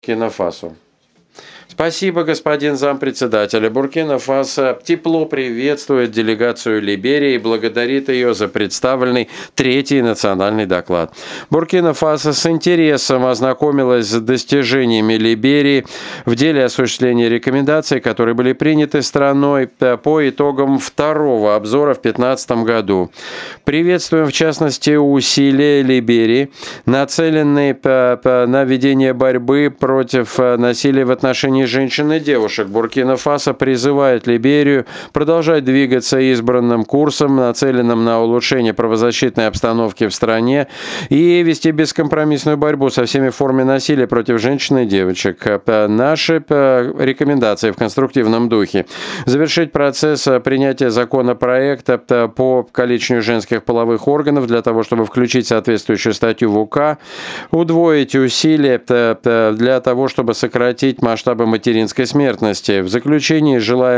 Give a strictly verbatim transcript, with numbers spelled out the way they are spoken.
Буркина-Фасо. Спасибо, господин зампредседателя. Буркина-Фасо тепло приветствует делегацию Либерии и благодарит ее за представленный третий национальный доклад. Буркина-Фасо с интересом ознакомилась с достижениями Либерии в деле осуществления рекомендаций, которые были приняты страной по итогам второго обзора в две тысячи пятнадцатом году. Приветствуем, в частности, усилия Либерии, нацеленные на ведение борьбы против насилия в отношении женщин и девушек. Буркина-Фасо призывает Либерию продолжать двигаться избранным курсом, нацеленным на улучшение правозащитной обстановки в стране, и вести бескомпромиссную борьбу со всеми формами насилия против женщин и девочек. Наши рекомендации в конструктивном духе: завершить процесс принятия законопроекта по калечению женских половых органов для того, чтобы включить соответствующую статью в УК, удвоить усилия для того, чтобы сократить масштабы материнской смертности. В заключении желаем